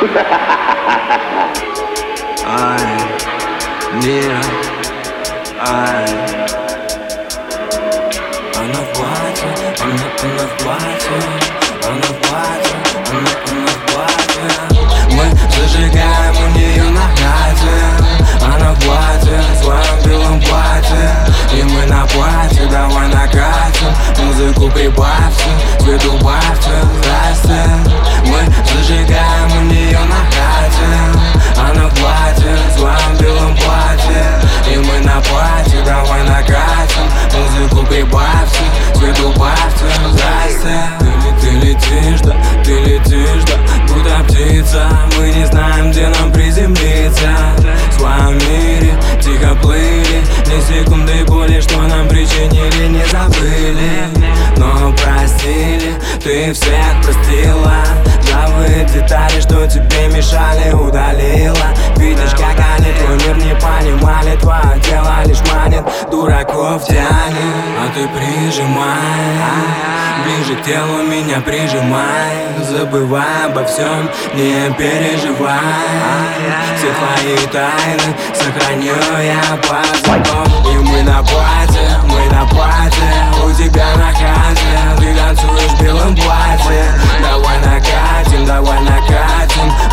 Ай, нет, ай. Она в платье, она в платье, она в платье, она в платье. Мы зажигаем у нее на хате. Она в платье, в своем белом платье. И мы на платье, давай накатим. Музыку прибавьте, цвет убавьте, здрасте. Мы зажигаем у нее на хате. Она в платье, в своем белом платье. И мы на платье, давай накатим. Музыку прибавьте, цвет убавьте, здрасте. Ты летишь, да, ты летишь, да, будто птица. Мы не знаем, где нам приземлиться. В своем мире тихо плыли, ни секунды боли, что нам причинили, не забыли, но простили. Ты всех простила, ржавые детали, что тебе мешали, удалила. Видишь, как они твой мир не понимали, твое тело лишь манит, дураков тянет. А ты прижимай, ближе к телу меня прижимай. Забывай обо всем, не переживай. Все твои тайны сохраню я под замком. И мы на платье, у тебя на хате. Ты танцуешь в белом платье. Давай накатим,